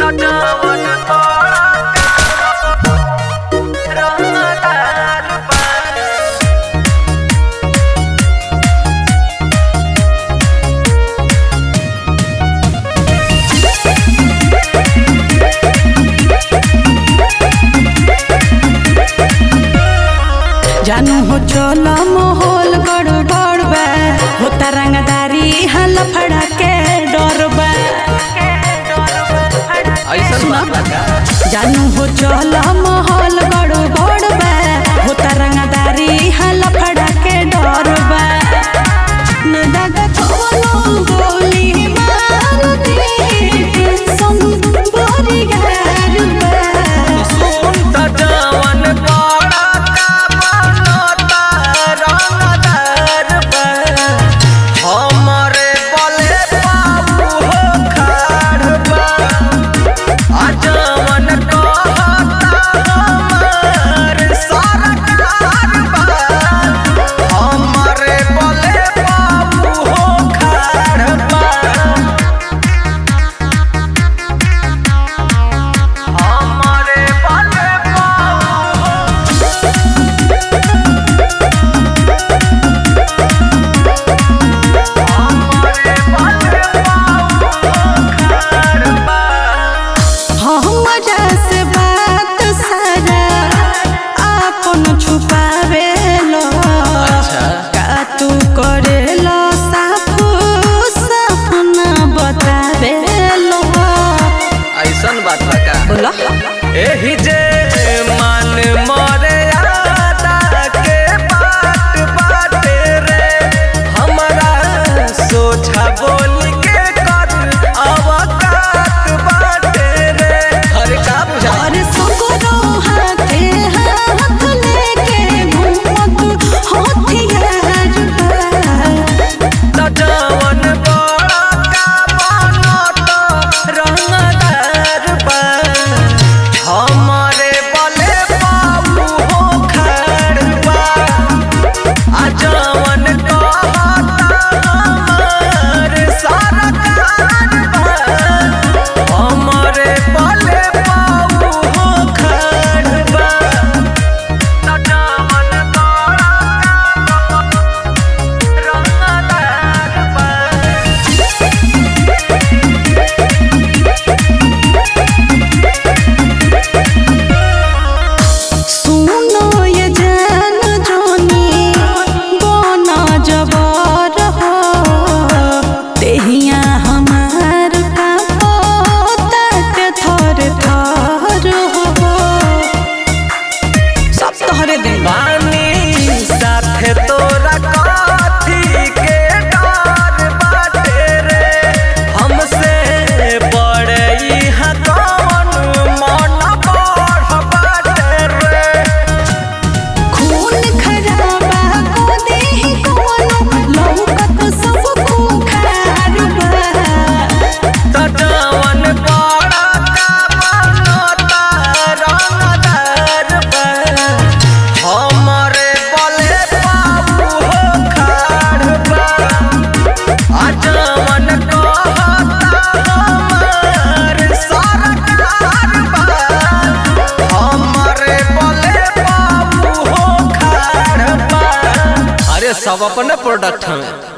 जानू हो चलो माहौल गड़बड़ बा होता रंगदारी हल फड़ा के डर बा जानू हो चलो माहौल गड़बड़ बा होता रंगदारी हल फड़ा के डर बा न दादा कोनो गोली मार दे संग बोरी गार बा बोला एही जे मान मर्यादा के बात बाटे रे हमरा सोझा बोल के कर अवकात बाटे रे हर का बुझा और सगरो हाथे हाथ लेके घूमत होथियार त जवन बड़ा का बनत रंगदार बा हमारे बले बाबू हो खड़बा आ जवन कहता हमारे सरकार बा हमारे बले बाबू हो खड़बा त जवन बड़ा रंगदार बा सुनो ये जान जोनी बोना जबर हो तेहिया हमार का पोतात थर थर हो सब तोहरे दिन पानी साथे तोरा काथी के डर बाटे रे हमसे बड़े इहाँ कौन मन बढ़ बाटे रे खून खराबा को देहि कोनो लौकत सब खूंखार बा त जवन बड़ा का बनता रंगदार बा हमारे बले बाबू हो खड़बा आ जवन कहता हमारे सरकार बा हमारे बले बाबू हो खड़बा अरे सब अपने प्रोडक्ट हैं।